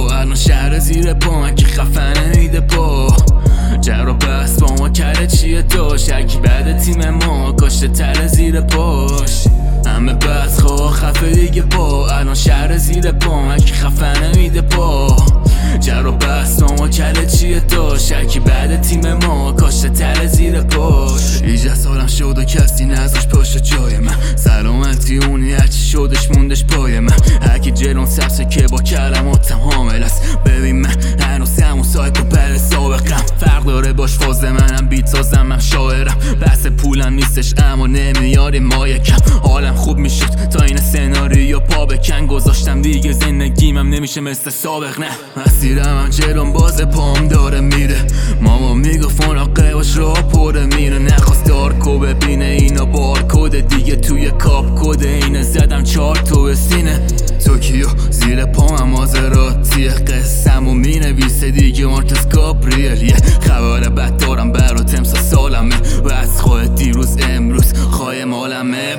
پا الان شهر زیر پا من که خفنه میده پا جر و بس با ما کرده چیه داشت هرکی بعد تیم ما کاشته تر زیر پاش همه بس خواه خفه دیگه پا الان شهر زیر پا من که خفنه میده پا جر و بس با ما کرده چیه داشت هرکی بعد تیم ما کاشته تر زیر پاش 18 سالم شد و کسی نذاش پاشت جای من سلامتی اونی هرچی شدش موندش پای من هرکی جلون سبسه که با کلماتم حامل است ببین من هنوز همون سایکو پر سابقم فرق داره باش فاز منم بیت سازم من شاعرم بحث پولم نیستش اما نمیاری ما یکم حالم خوب میشد تا این سناریو پا بکن گذاشتم دیگه زندگیمم نمیشه مثل سابق نه مسیرم هم جلون باز پام داره میره ماما میگفت مراقبش را پره میره نخواست دارکو ببینه اینا بارکوده دیگه توی کاپ کده اینه زدم 4 تو سینه توکیو زیر پام مازراتیه قصه‌مو مینویسه دیگه مارتس گابریلیه خبر بد دارم برات امسا سالمه و از خواه دیروز امروز خواه مالمه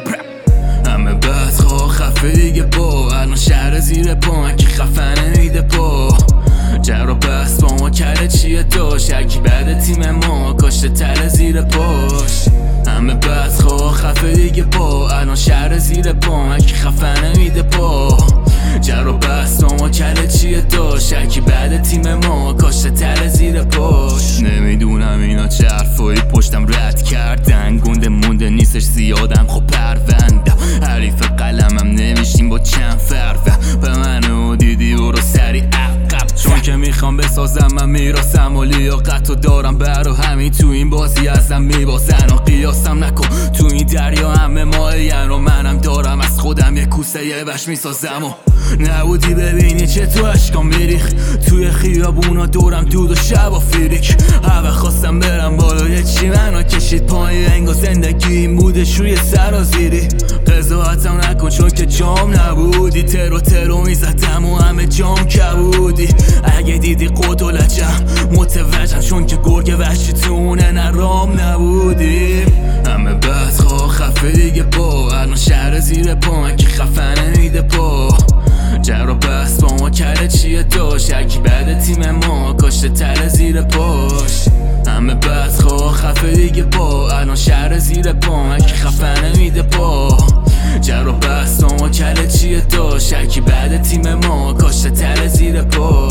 همه بس خواه خفه دیگه با الان شهر زیر پا من که خفنه میده پا جر و بس با ما کرده چیه داشت هرکی بعد تیم ما کاشته تر زیر پاش همه بس خواه خفه دیگه با الان شهر زیر پا من که خفنه میده پا جر و بس با ما کرده چیه داشت هرکی بعد تیم ما کاشته تر زیر پاش نمیدونم اینا چه حرفایی پشتم رد کردن گنده مونده نیستش زیادم خب پروندم حریف قلمم نمیشیم با چند فرقه به منو دیدی برو سری عقب چون که میخوام بسازم من میراسم و لیاقتو دارم برا همین تو این بازی ازم میبازن و قیاسم نکن تو این دریا همه ماهین و منم دارم از خودم یه کوسه یه وش میسازم و نبودی ببینی چه تو عشقام میریخ توی خیابونا دورم دود و شب و فیریک همه خواستم برم بالای چی منو کشید پای انگا زندگی این بودش روی سرازیری قضاوتم نکن چون که جام نبودی ترو میزدم و همه جام کبودی اگه دیدی قد و لجم متوجم چون که گرگ وحشی تونه نرام نبودی همه بس خواه خفه دیگه با الان شهر زیر پا من که خفنه میده پا جر و بس با ما کرده چیه داشت هرکی بعد تیم ما کاشته تر زیر پاش همه بس خواه خفه دیگه با الان شهر زیر پا من که خفنه میده پا جر و بس با ما کرده چیه داشت هرکی بعد تیم ما کاشته تر زیر پاش